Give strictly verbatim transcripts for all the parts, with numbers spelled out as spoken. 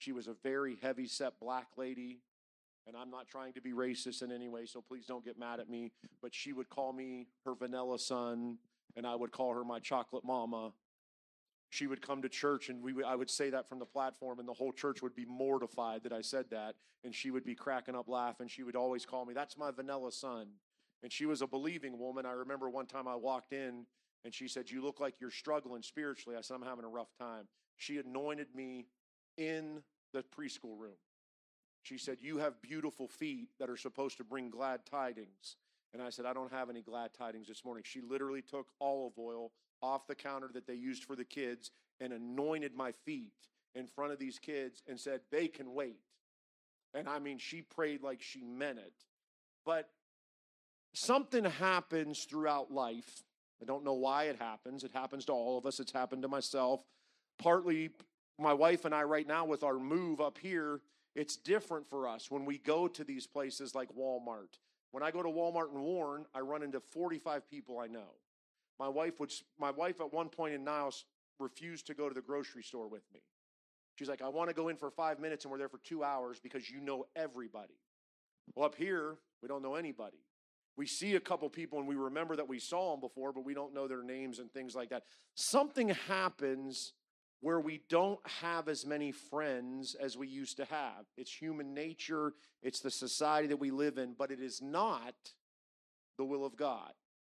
She was a very heavy-set black lady, and I'm not trying to be racist in any way, so please don't get mad at me, but she would call me her vanilla son, and I would call her my chocolate mama. She would come to church, and we would, I would say that from the platform, and the whole church would be mortified that I said that, and she would be cracking up laughing. She would always call me, that's my vanilla son. And she was a believing woman. I remember one time I walked in, and she said, you look like you're struggling spiritually. I said, I'm having a rough time. She anointed me in the preschool room. She said, you have beautiful feet that are supposed to bring glad tidings. And I said, I don't have any glad tidings this morning. She literally took olive oil off the counter that they used for the kids and anointed my feet in front of these kids and said, they can wait. And I mean, she prayed like she meant it. But something happens throughout life. I don't know why it happens. It happens to all of us. It's happened to myself. Partly, my wife and I right now with our move up here, it's different for us when we go to these places like Walmart. When I go to Walmart in Warren, I run into forty-five people I know. My wife would. My wife at one point in Niles refused to go to the grocery store with me. She's like, I want to go in for five minutes, and we're there for two hours because you know everybody. Well, up here, we don't know anybody. We see a couple people, and we remember that we saw them before, but we don't know their names and things like that. Something happens where we don't have as many friends as we used to have. It's human nature. It's the society that we live in, but it is not the will of God.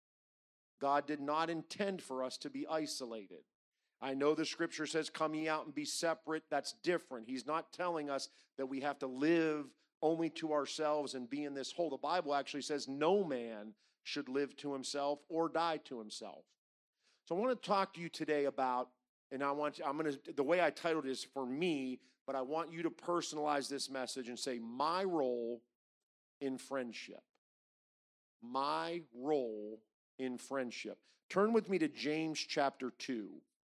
God did not intend for us to be isolated. I know the scripture says, come ye out and be separate. That's different. He's not telling us that we have to live only to ourselves and be in this hole. The Bible actually says no man should live to himself or die to himself. So I want to talk to you today about, and I want I'm going to, the way I titled it is for me, but I want you to personalize this message and say, my role in friendship. My role in friendship. Turn with me to James chapter two.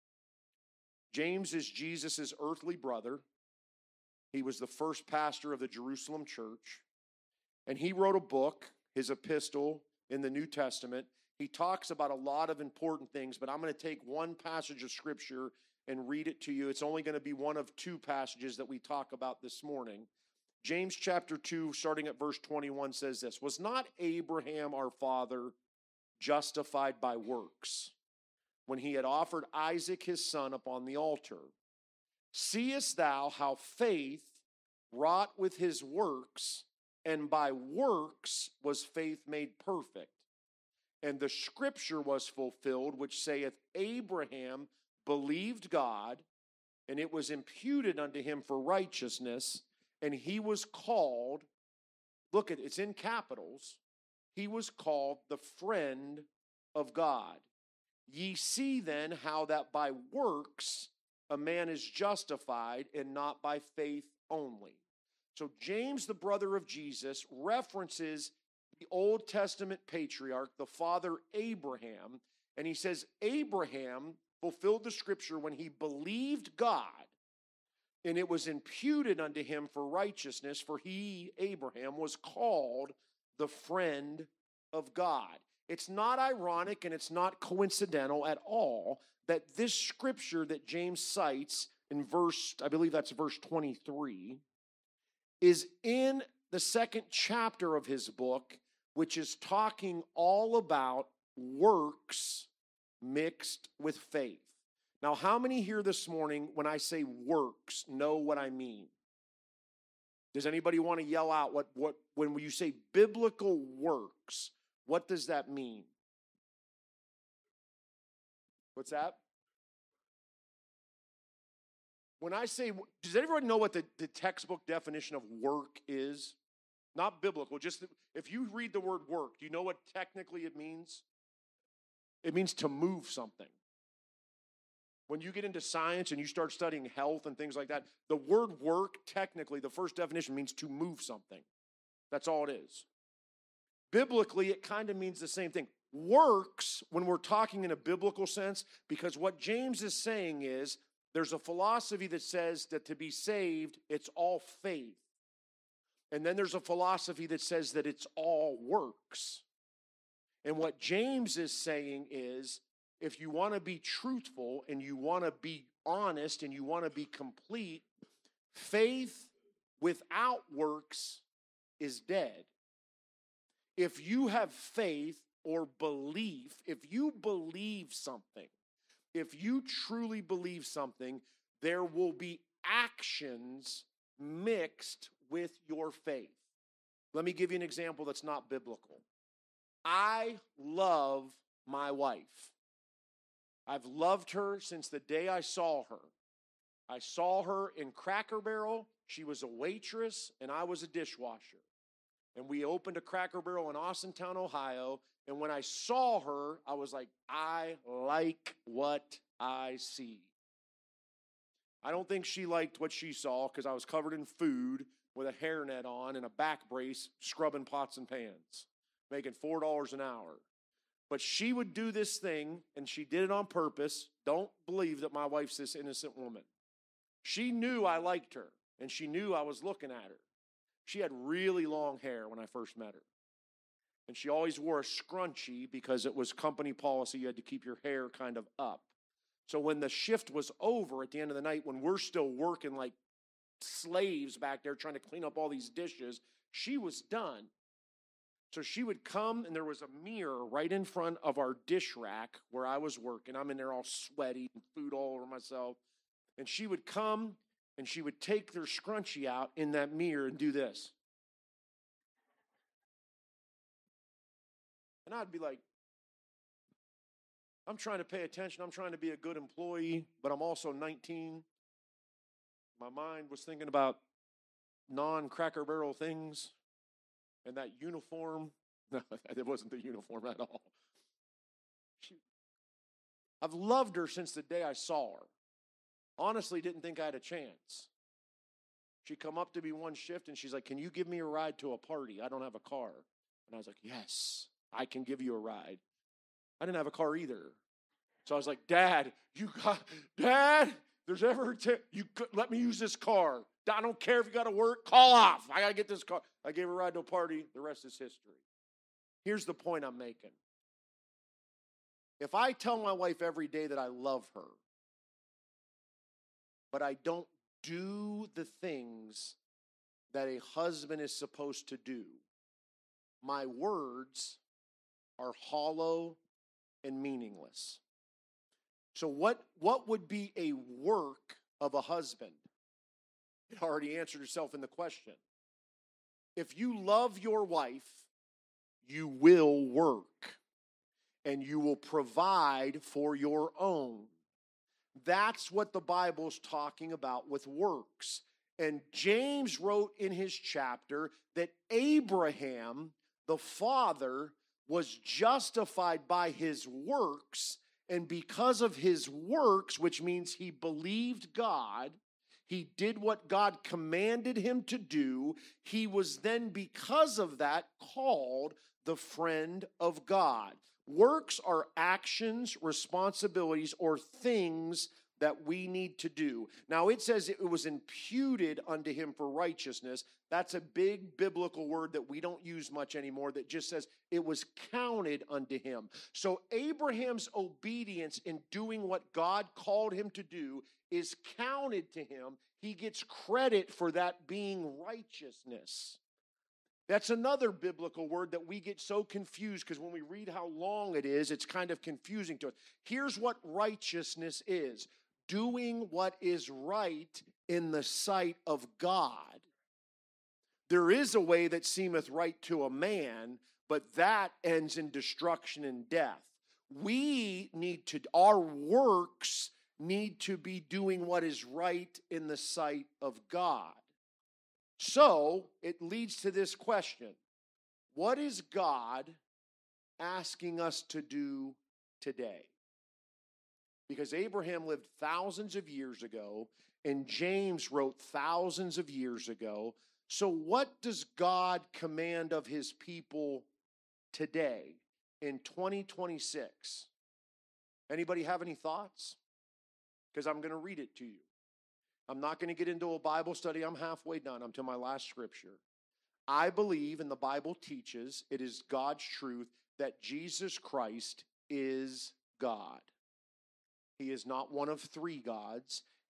James is Jesus' earthly brother. He was the first pastor of the Jerusalem church. And he wrote a book, his epistle in the New Testament. He talks about a lot of important things, but I'm going to take one passage of scripture and read it to you. It's only going to be one of two passages that we talk about this morning. James chapter two, starting at verse twenty-one, says this, was not Abraham our father justified by works when he had offered Isaac his son upon the altar? Seest thou how faith wrought with his works, and by works was faith made perfect? And the scripture was fulfilled, which saith, Abraham believed God, and it was imputed unto him for righteousness, and he was called, look at it, it's in capitals, he was called the friend of God. Ye see then how that by works a man is justified, and not by faith only. So James, the brother of Jesus, references the Old Testament patriarch, the father Abraham, and he says Abraham fulfilled the scripture when he believed God, and it was imputed unto him for righteousness, for he, Abraham, was called the friend of God. It's not ironic and it's not coincidental at all that this scripture that James cites in verse, I believe that's verse twenty-three, is in the second chapter of his book, which is talking all about works mixed with faith. Now, how many here this morning, when I say works, know what I mean? Does anybody want to yell out what, what when you say biblical works, what does that mean? What's that? When I say, does everybody know what the, the textbook definition of work is? Not biblical, just if you read the word work, do you know what technically it means? It means to move something. When you get into science and you start studying health and things like that, the word work, technically, the first definition means to move something. That's all it is. Biblically, it kind of means the same thing. Works, when we're talking in a biblical sense, because what James is saying is, there's a philosophy that says that to be saved, it's all faith. And then there's a philosophy that says that it's all works. And what James is saying is, if you want to be truthful and you want to be honest and you want to be complete, Faith without works is dead. If you have faith or belief, if you believe something, if you truly believe something, there will be actions mixed with your faith. Let me give you an example that's not biblical. I love my wife. I've loved her since the day I saw her. I saw her in Cracker Barrel. She was a waitress, and I was a dishwasher. And we opened a Cracker Barrel in Austintown, Ohio. And when I saw her, I was like, I like what I see. I don't think she liked what she saw because I was covered in food with a hairnet on and a back brace scrubbing pots and pans, making four dollars an hour. But she would do this thing, and she did it on purpose. Don't believe that my wife's this innocent woman. She knew I liked her, and she knew I was looking at her. She had really long hair when I first met her. And she always wore a scrunchie because it was company policy. You had to keep your hair kind of up. So when the shift was over at the end of the night, when we're still working like slaves back there trying to clean up all these dishes, she was done. So she would come, and there was a mirror right in front of our dish rack where I was working. I'm in there all sweaty and food all over myself. And she would come, and she would take their scrunchie out in that mirror and do this. And I'd be like, I'm trying to pay attention. I'm trying to be a good employee, but I'm also nineteen. My mind was thinking about non-Cracker Barrel things. And that uniform, no, it wasn't the uniform at all. She, I've loved her since the day I saw her. Honestly, didn't think I had a chance. She come up to me one shift, and she's like, can you give me a ride to a party? I don't have a car. And I was like, yes, I can give you a ride. I didn't have a car either. So I was like, Dad, you got, Dad, there's ever, a t- you could, let me use this car. I don't care if you got to work, call off. I got to get this car. I gave her a ride to a party. The rest is history. Here's the point I'm making. If I tell my wife every day that I love her, but I don't do the things that a husband is supposed to do, my words are hollow and meaningless. So what, what would be a work of a husband? It already answered itself in the question. If you love your wife, you will work, and you will provide for your own. That's what the Bible's talking about with works. And James wrote in his chapter that Abraham, the father, was justified by his works, and because of his works, which means he believed God, he did what God commanded him to do. He was then, because of that, called the friend of God. Works are actions, responsibilities, or things that we need to do. Now, it says it was imputed unto him for righteousness. That's a big biblical word that we don't use much anymore, that just says it was counted unto him. So Abraham's obedience in doing what God called him to do is counted to him. He gets credit for that being righteousness. That's another biblical word that we get so confused because when we read how long it is, it's kind of confusing to us. Here's what righteousness is: doing what is right in the sight of God. There is a way that seemeth right to a man, but that ends in destruction and death. We need to, our works need to be doing what is right in the sight of God. So it leads to this question: what is God asking us to do today? Because Abraham lived thousands of years ago, and James wrote thousands of years ago. So what does God command of his people today in twenty twenty-six? Anybody have any thoughts? Because I'm going to read it to you. I'm not going to get into a Bible study. I'm halfway done. I'm to my last scripture. I believe, and the Bible teaches, it is God's truth, that Jesus Christ is God. He is not one of three gods.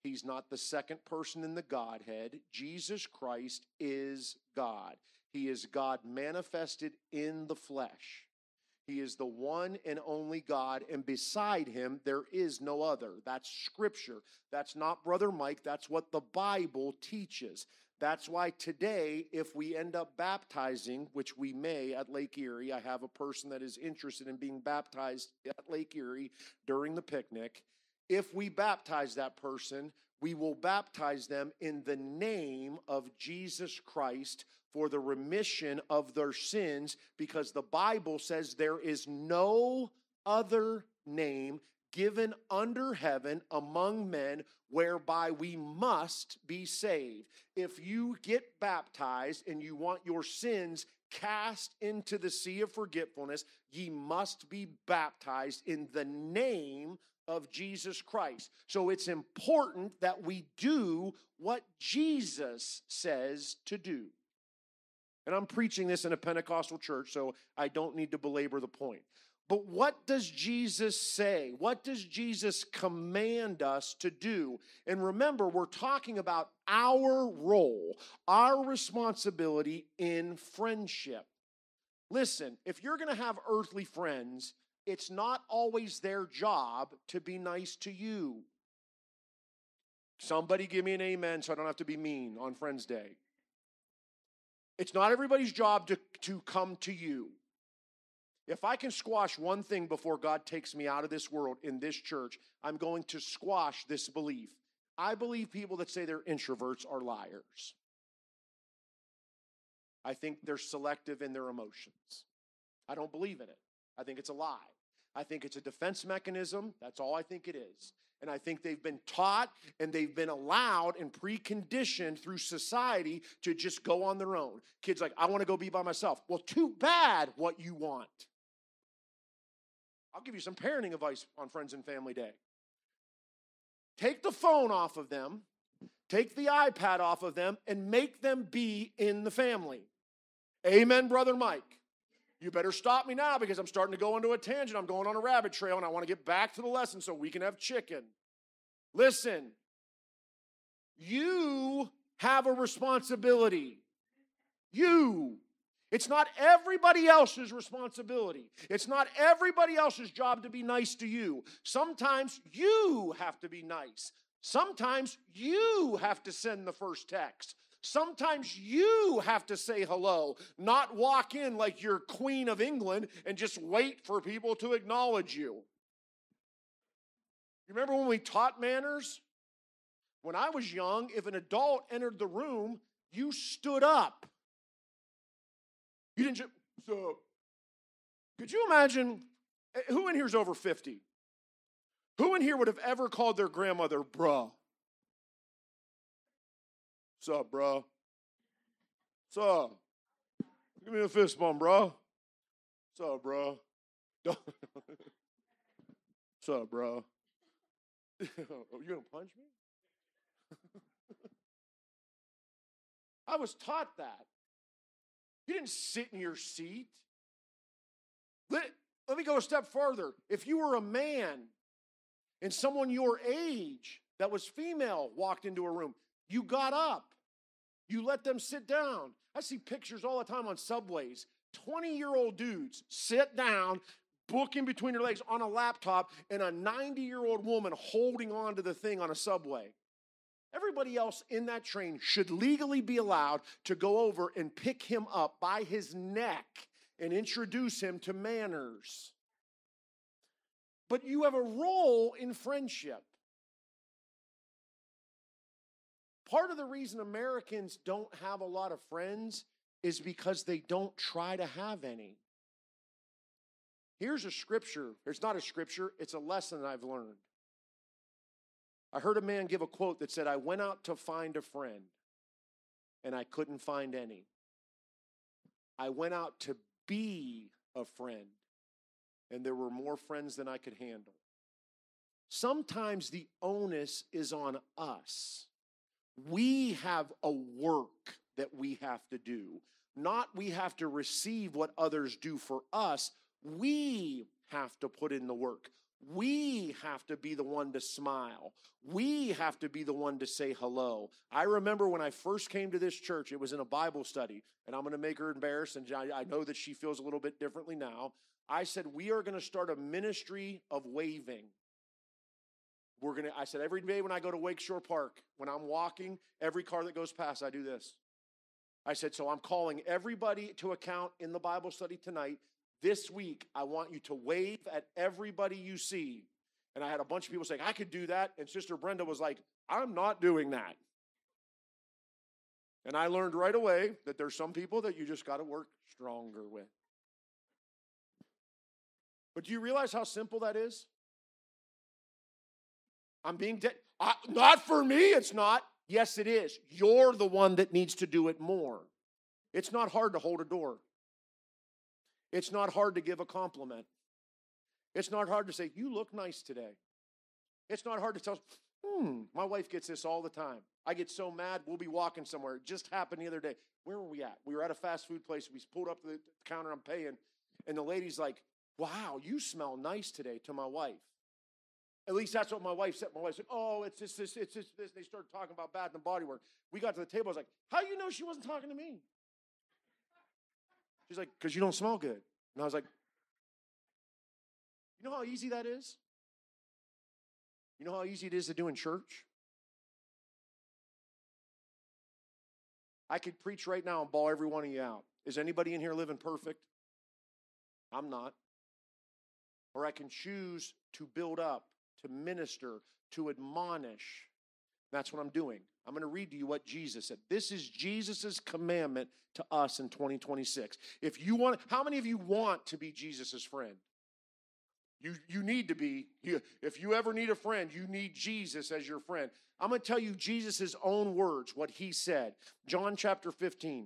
He's not the second person in the Godhead. Jesus Christ is God. He is God manifested in the flesh. He is the one and only God, and beside him, there is no other. That's Scripture. That's not Brother Mike. That's what the Bible teaches. That's why today, if we end up baptizing, which we may at Lake Erie, I have a person that is interested in being baptized at Lake Erie during the picnic. If we baptize that person, we will baptize them in the name of Jesus Christ for the remission of their sins, because the Bible says there is no other name given under heaven among men whereby we must be saved. If you get baptized and you want your sins cast into the sea of forgetfulness, ye must be baptized in the name of Jesus Christ. So it's important that we do what Jesus says to do. And I'm preaching this in a Pentecostal church, so I don't need to belabor the point. But what does Jesus say? What does Jesus command us to do? And remember, we're talking about our role, our responsibility in friendship. Listen, if you're going to have earthly friends, it's not always their job to be nice to you. Somebody give me an amen so I don't have to be mean on Friends Day. It's not everybody's job to, to come to you. If I can squash one thing before God takes me out of this world in this church, I'm going to squash this belief. I believe people that say they're introverts are liars. I think they're selective in their emotions. I don't believe in it. I think it's a lie. I think it's a defense mechanism. That's all I think it is. And I think they've been taught and they've been allowed and preconditioned through society to just go on their own. Kids like, I want to go be by myself. Well, too bad what you want. I'll give you some parenting advice on Friends and Family Day. Take the phone off of them, take the iPad off of them, and make them be in the family. Amen, Brother Mike. You better stop me now because I'm starting to go into a tangent. I'm going on a rabbit trail, and I want to get back to the lesson so we can have chicken. Listen, you have a responsibility. You. It's not everybody else's responsibility. It's not everybody else's job to be nice to you. Sometimes you have to be nice. Sometimes you have to send the first text. Sometimes you have to say hello, not walk in like you're Queen of England and just wait for people to acknowledge you. You remember when we taught manners? When I was young, if an adult entered the room, you stood up. You didn't just, so, could you imagine, who in here is over fifty? Who in here would have ever called their grandmother bruh? What's up, bruh? What's up? Give me a fist bump, bruh. What's up, bruh? What's up, bruh? Oh, you gonna punch me? I was taught that. You didn't sit in your seat. Let, let me go a step further. If you were a man and someone your age that was female walked into a room, you got up. You let them sit down. I see pictures all the time on subways. twenty-year-old dudes sit down, book in between their legs on a laptop, and a ninety-year-old woman holding on to the thing on a subway. Everybody else in that train should legally be allowed to go over and pick him up by his neck and introduce him to manners. But you have a role in friendship. Part of the reason Americans don't have a lot of friends is because they don't try to have any. Here's a scripture. It's not a scripture, it's a lesson I've learned. I heard a man give a quote that said, I went out to find a friend, and I couldn't find any. I went out to be a friend, and there were more friends than I could handle. Sometimes the onus is on us. We have a work that we have to do. Not we have to receive what others do for us. We have to put in the work. We have to be the one to smile. We have to be the one to say hello. I remember when I first came to this church, it was in a Bible study, and I'm going to make her embarrassed, and I know that she feels a little bit differently now. I said, we are going to start a ministry of waving. We're going to, I said, every day when I go to Wake Shore Park, when I'm walking, every car that goes past, I do this. I said, so I'm calling everybody to account in the Bible study tonight. This week, I want you to wave at everybody you see. And I had a bunch of people saying, I could do that. And Sister Brenda was like, I'm not doing that. And I learned right away that there's some people that you just got to work stronger with. But do you realize how simple that is? I'm being dead. Not for me, it's not. Yes, it is. You're the one that needs to do it more. It's not hard to hold a door. It's not hard to give a compliment. It's not hard to say, you look nice today. It's not hard to tell, hmm, my wife gets this all the time. I get so mad, we'll be walking somewhere. It just happened the other day. Where were we at? We were at a fast food place. We pulled up to the counter, I'm paying, and the lady's like, wow, you smell nice today, to my wife. At least that's what my wife said. My wife said, oh, it's this, this, it's this, this. They started talking about Bath and Body Works. We got to the table. I was like, how you know she wasn't talking to me? She's like, because you don't smell good. And I was like, you know how easy that is? You know how easy it is to do in church? I could preach right now and ball every one of you out. Is anybody in here living perfect? I'm not. Or I can choose to build up, to minister, to admonish. That's what I'm doing. I'm going to read to you what Jesus said. This is Jesus' commandment to us in twenty twenty-six. If you want, how many of you want to be Jesus' friend? You, you need to be. You, if you ever need a friend, you need Jesus as your friend. I'm going to tell you Jesus' own words, what he said. John chapter fifteen,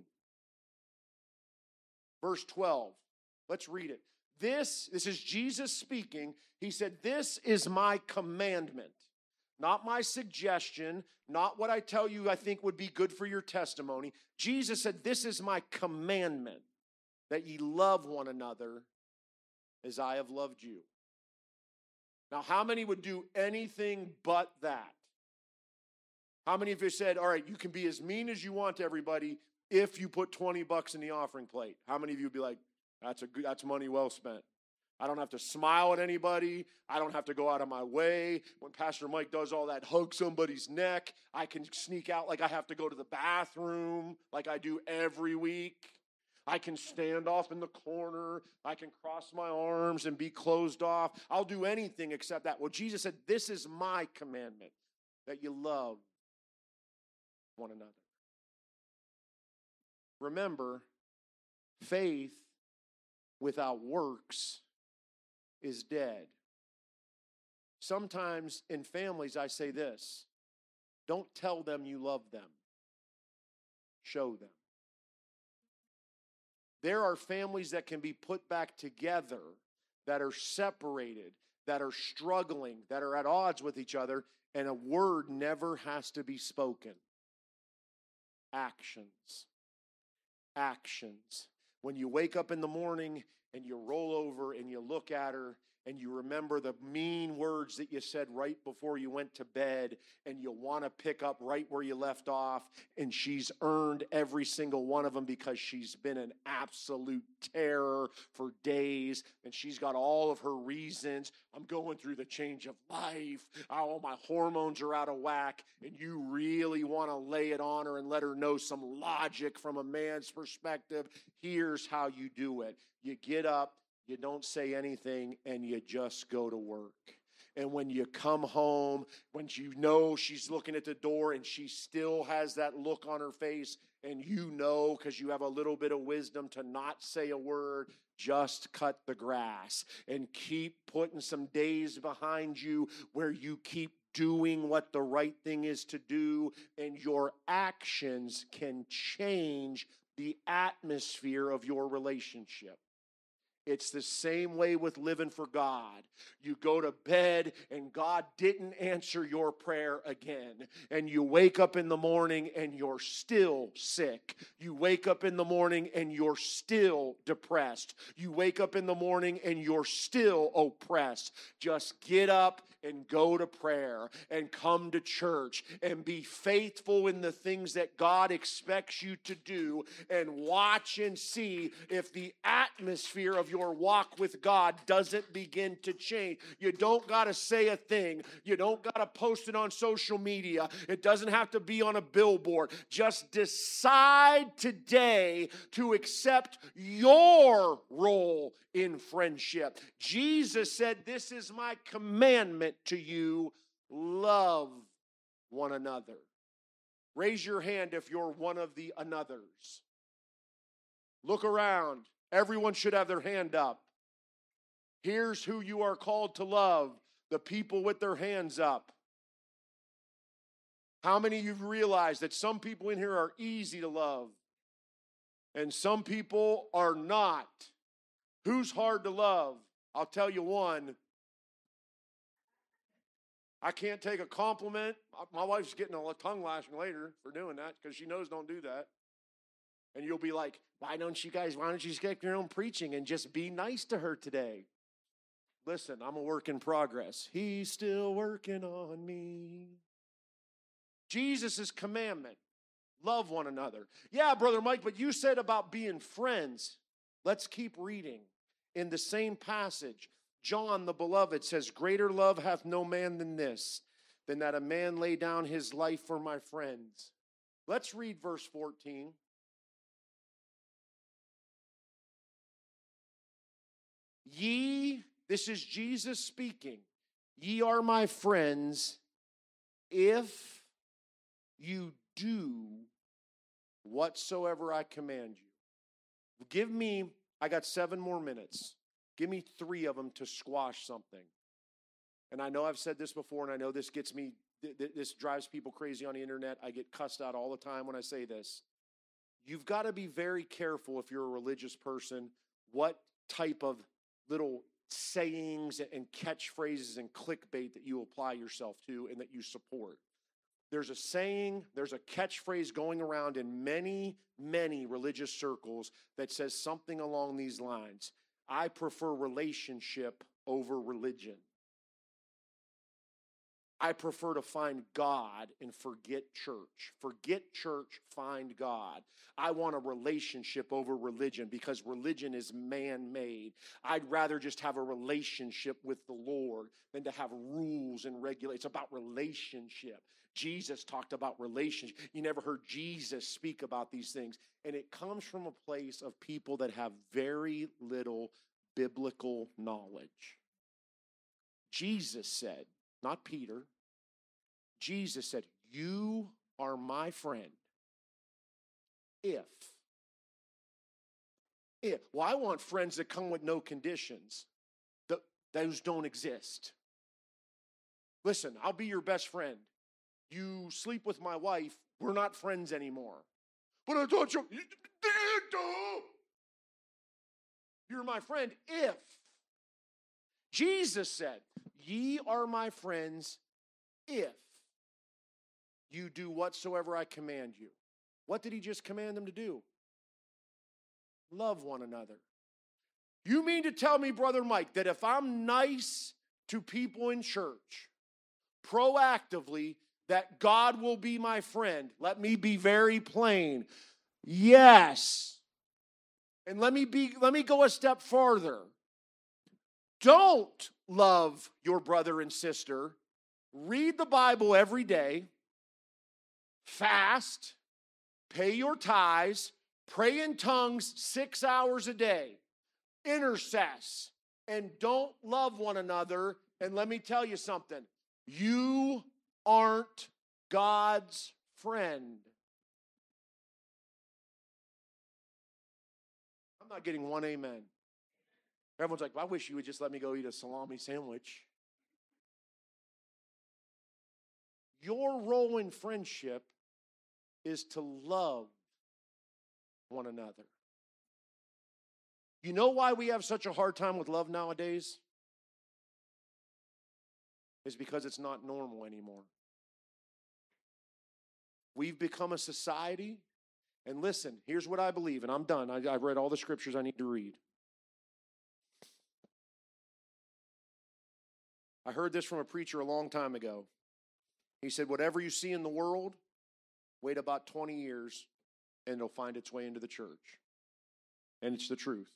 verse twelve. Let's read it. This, this is Jesus speaking. He said, this is my commandment. Not my suggestion, not what I tell you I think would be good for your testimony. Jesus said, this is my commandment, that ye love one another as I have loved you. Now, how many would do anything but that? How many of you said, all right, you can be as mean as you want to everybody if you put twenty bucks in the offering plate? How many of you would be like, that's a good, that's money well spent? I don't have to smile at anybody. I don't have to go out of my way. When Pastor Mike does all that, hug somebody's neck, I can sneak out like I have to go to the bathroom like I do every week. I can stand off in the corner. I can cross my arms and be closed off. I'll do anything except that. Well, Jesus said, this is my commandment, that you love one another. Remember, faith without works is dead. Sometimes in families I say this, don't tell them you love them. Show them. There are families that can be put back together that are separated, that are struggling, that are at odds with each other, and a word never has to be spoken. Actions. Actions. When you wake up in the morning and you roll over and you look at her and you remember the mean words that you said right before you went to bed, and you want to pick up right where you left off, and she's earned every single one of them because she's been an absolute terror for days, and she's got all of her reasons. I'm going through the change of life. All my hormones are out of whack, and you really want to lay it on her and let her know some logic from a man's perspective. Here's how you do it. You get up, you don't say anything, and you just go to work. And when you come home, when you know she's looking at the door and she still has that look on her face, and you know because you have a little bit of wisdom to not say a word, just cut the grass and keep putting some days behind you where you keep doing what the right thing is to do, and your actions can change the atmosphere of your relationship. It's the same way with living for God. You go to bed and God didn't answer your prayer again. And you wake up in the morning and you're still sick. You wake up in the morning and you're still depressed. You wake up in the morning and you're still oppressed. Just get up and go to prayer and come to church and be faithful in the things that God expects you to do, and watch and see if the atmosphere of your walk with God doesn't begin to change. You don't got to say a thing. You don't got to post it on social media. It doesn't have to be on a billboard. Just decide today to accept your role in friendship. Jesus said, "This is my commandment to you, love one another." Raise your hand if you're one of the anothers. Look around. Everyone should have their hand up. Here's who you are called to love, the people with their hands up. How many of you realize that some people in here are easy to love and some people are not? Who's hard to love? I'll tell you one. I can't take a compliment. My wife's getting a tongue lashing later for doing that because she knows don't do that. And you'll be like, why don't you guys, why don't you skip your own preaching and just be nice to her today? Listen, I'm a work in progress. He's still working on me. Jesus' commandment, love one another. Yeah, Brother Mike, but you said about being friends. Let's keep reading. In the same passage, John the beloved says, greater love hath no man than this, than that a man lay down his life for my friends. Let's read verse fourteen. Ye, this is Jesus speaking, ye are my friends if you do whatsoever I command you. Give me, I got seven more minutes. Give me three of them to squash something. And I know I've said this before, and I know this gets me, this drives people crazy on the internet. I get cussed out all the time when I say this. You've got to be very careful if you're a religious person, what type of little sayings and catchphrases and clickbait that you apply yourself to and that you support. There's a saying, there's a catchphrase going around in many, many religious circles that says something along these lines. I prefer relationship over religion. I prefer to find God and forget church. Forget church, find God. I want a relationship over religion because religion is man-made. I'd rather just have a relationship with the Lord than to have rules and regulations. It's about relationship. Jesus talked about relationship. You never heard Jesus speak about these things. And it comes from a place of people that have very little biblical knowledge. Jesus said, not Peter, Jesus said, you are my friend if, if, well, I want friends that come with no conditions. Th- those don't exist. Listen, I'll be your best friend. You sleep with my wife, we're not friends anymore. But I thought you, you're my friend if. Jesus said, ye are my friends if you do whatsoever I command you. What did he just command them to do? Love one another. You mean to tell me, Brother Mike, that if I'm nice to people in church, proactively, that God will be my friend? Let me be very plain. Yes. And let me be, let me go a step farther. Don't love your brother and sister. Read the Bible every day. Fast. Pay your tithes. Pray in tongues six hours a day. Intercess. And don't love one another. And let me tell you something. You aren't God's friend. I'm not getting one amen. Everyone's like, well, I wish you would just let me go eat a salami sandwich. Your role in friendship is to love one another. You know why we have such a hard time with love nowadays? It's because it's not normal anymore. We've become a society, and listen, here's what I believe, and I'm done. I, I've read all the scriptures I need to read. I heard this from a preacher a long time ago. He said, whatever you see in the world, wait about twenty years, and it'll find its way into the church. And it's the truth.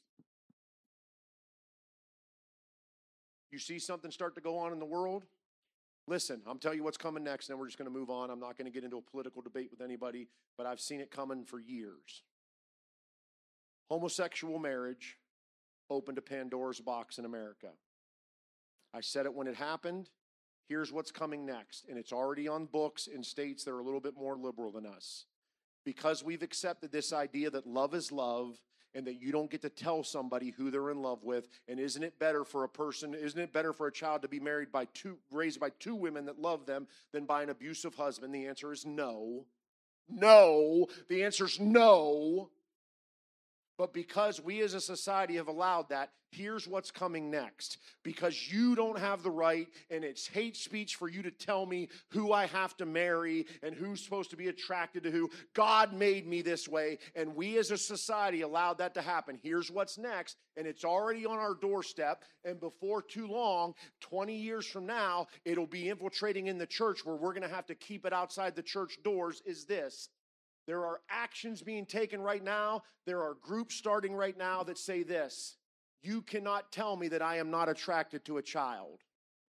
You see something start to go on in the world? Listen, I'm telling you what's coming next, and then we're just going to move on. I'm not going to get into a political debate with anybody, but I've seen it coming for years. Homosexual marriage opened a Pandora's box in America. I said it when it happened. Here's what's coming next, and it's already on books in states that are a little bit more liberal than us. Because we've accepted this idea that love is love, and that you don't get to tell somebody who they're in love with. And isn't it better for a person, isn't it better for a child to be married by two, raised by two women that love them than by an abusive husband? The answer is no. No. The answer is no. But because we as a society have allowed that, here's what's coming next. Because you don't have the right, and it's hate speech for you to tell me who I have to marry and who's supposed to be attracted to who. God made me this way, and we as a society allowed that to happen. Here's what's next, and it's already on our doorstep, and before too long, twenty years from now, it'll be infiltrating in the church where we're going to have to keep it outside the church doors, is this. There are actions being taken right now. There are groups starting right now that say this: you cannot tell me that I am not attracted to a child.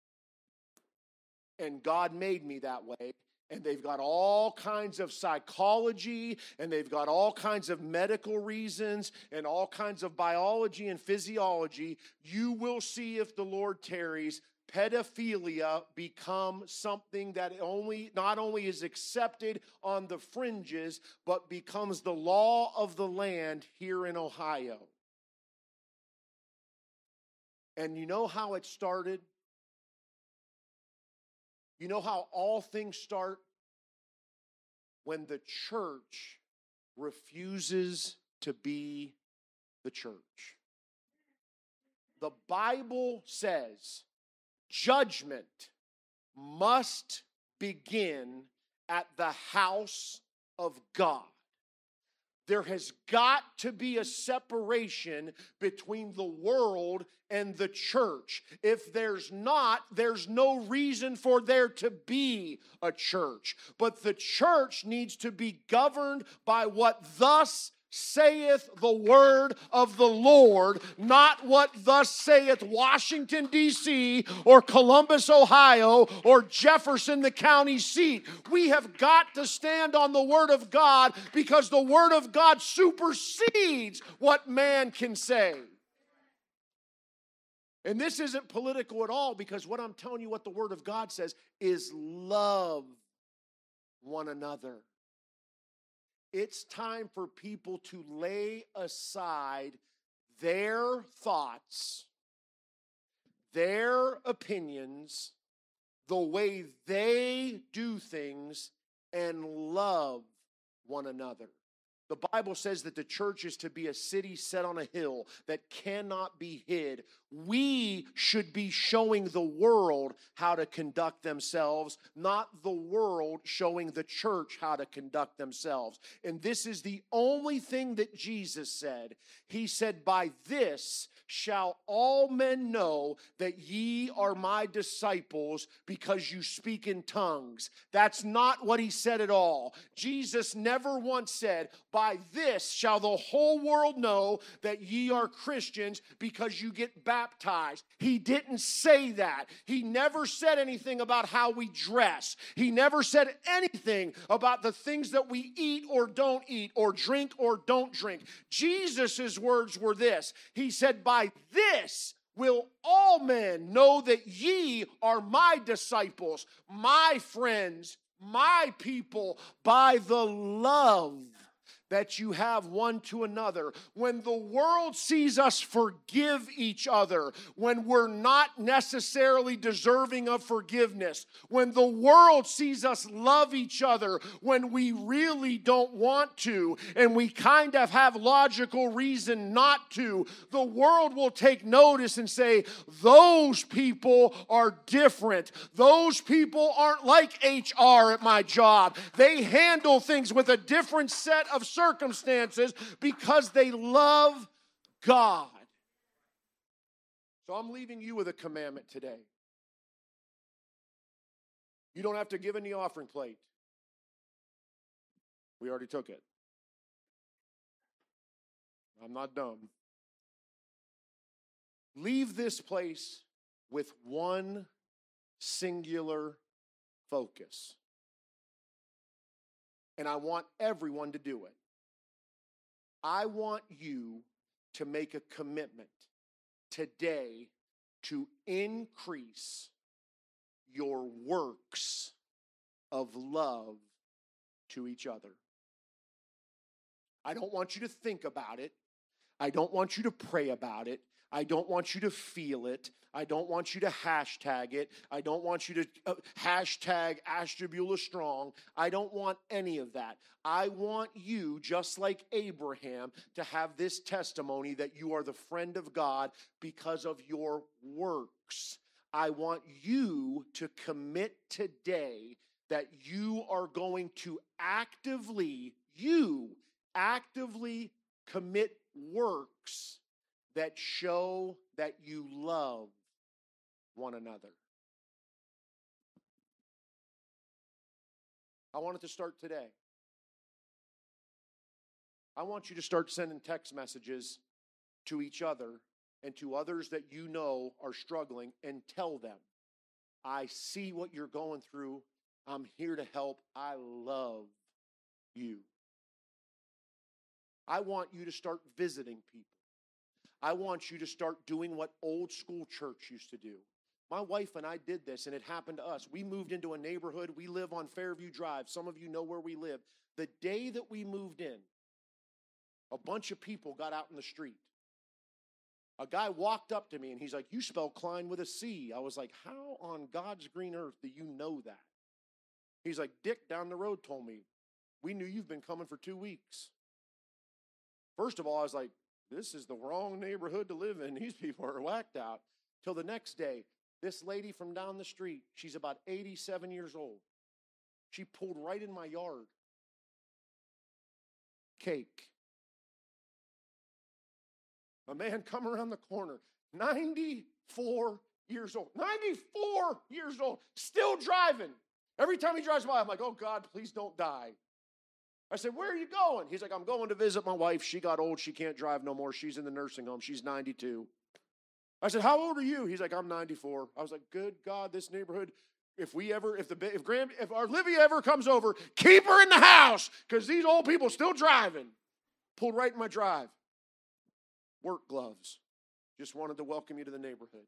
And God made me that way. And they've got all kinds of psychology, and they've got all kinds of medical reasons, and all kinds of biology and physiology. You will see, if the Lord tarries, pedophilia become something that only not only is accepted on the fringes, but becomes the law of the land here in Ohio. And you know how it started? You know how all things start? When the church refuses to be the church. The Bible says judgment must begin at the house of God. There has got to be a separation between the world and the church. If there's not, there's no reason for there to be a church. But the church needs to be governed by what thus saith the word of the Lord, not what thus saith Washington, D C, or Columbus, Ohio, or Jefferson, the county seat. We have got to stand on the word of God, because the word of God supersedes what man can say. And this isn't political at all, because what I'm telling you, what the word of God says, is love one another. It's time for people to lay aside their thoughts, their opinions, the way they do things, and love one another. The Bible says that the church is to be a city set on a hill that cannot be hid. We should be showing the world how to conduct themselves, not the world showing the church how to conduct themselves. And this is the only thing that Jesus said. He said, by this shall all men know that ye are my disciples, because you speak in tongues. That's not what he said at all. Jesus never once said, by this shall the whole world know that ye are Christians, because you get baptized. He didn't say that. He never said anything about how we dress. He never said anything about the things that we eat or don't eat, or drink or don't drink. Jesus' words were this. He said, by this will all men know that ye are my disciples, my friends, my people, by the love that you have one to another. When the world sees us forgive each other, when we're not necessarily deserving of forgiveness, when the world sees us love each other when we really don't want to, and we kind of have logical reason not to, the world will take notice and say, those people are different. Those people aren't like H R at my job. They handle things with a different set of circumstances because they love God. So I'm leaving you with a commandment today. You don't have to give in the offering plate. We already took it. I'm not dumb. Leave this place with one singular focus. And I want everyone to do it. I want you to make a commitment today to increase your works of love to each other. I don't want you to think about it. I don't want you to pray about it. I don't want you to feel it. I don't want you to hashtag it. I don't want you to uh, hashtag Ashtabula Strong. I don't want any of that. I want you, just like Abraham, to have this testimony that you are the friend of God because of your works. I want you to commit today that you are going to actively, you actively commit works that show that you love one another. I want it to start today. I want you to start sending text messages to each other and to others that you know are struggling and tell them, I see what you're going through. I'm here to help. I love you. I want you to start visiting people. I want you to start doing what old school church used to do. My wife and I did this, and it happened to us. We moved into a neighborhood. We live on Fairview Drive. Some of you know where we live. The day that we moved in, a bunch of people got out in the street. A guy walked up to me, and he's like, you spell Klein with a C. I was like, how on God's green earth do you know that? He's like, Dick down the road told me. We knew you've been coming for two weeks. First of all, I was like, this is the wrong neighborhood to live in. These people are whacked out. Till the next day, this lady from down the street, she's about eighty-seven years old. She pulled right in my yard. Cake. A man come around the corner, ninety-four years old. ninety-four years old, still driving. Every time he drives by, I'm like, oh God, please don't die. I said, where are you going? He's like, I'm going to visit my wife. She got old. She can't drive no more. She's in the nursing home. She's ninety-two. I said, how old are you? He's like, I'm ninety-four. I was like, good God, this neighborhood, if we ever, if the if Grand, if our Olivia ever comes over, keep her in the house because these old people still driving. Pulled right in my drive. Work gloves. Just wanted to welcome you to the neighborhood.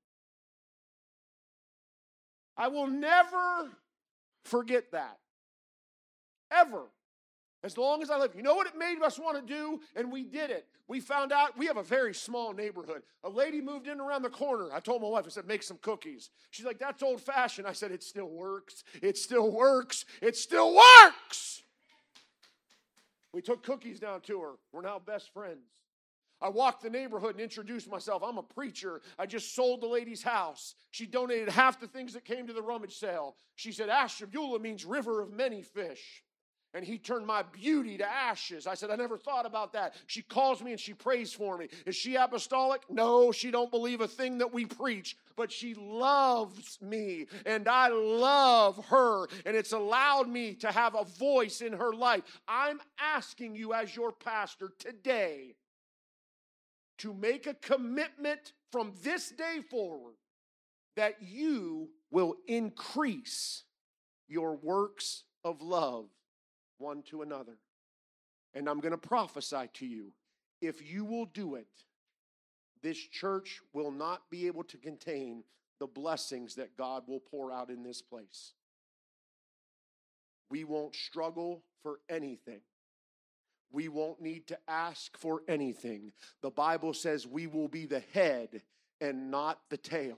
I will never forget that. Ever. As long as I live. You know what it made us want to do? And we did it. We found out we have a very small neighborhood. A lady moved in around the corner. I told my wife, I said, make some cookies. She's like, that's old fashioned. I said, it still works. It still works. It still works. We took cookies down to her. We're now best friends. I walked the neighborhood and introduced myself. I'm a preacher. I just sold the lady's house. She donated half the things that came to the rummage sale. She said, Ashtabula means river of many fish. And he turned my beauty to ashes. I said, I never thought about that. She calls me and she prays for me. Is she apostolic? No, she don't believe a thing that we preach. But she loves me and I love her. And it's allowed me to have a voice in her life. I'm asking you as your pastor today to make a commitment from this day forward that you will increase your works of love one to another. And I'm going to prophesy to you, if you will do it, this church will not be able to contain the blessings that God will pour out in this place. We won't struggle for anything. we won't need to ask for anything. The Bible says we will be the head and not the tail.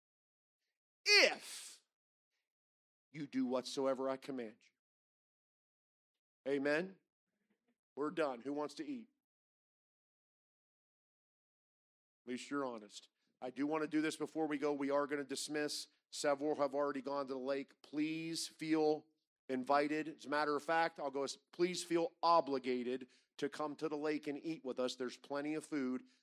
If you do whatsoever I command you. Amen? We're done. Who wants to eat? At least you're honest. I do want to do this before we go. We are going to dismiss. Several have already gone to the lake. Please feel invited. As a matter of fact, I'll go, please feel obligated to come to the lake and eat with us. There's plenty of food.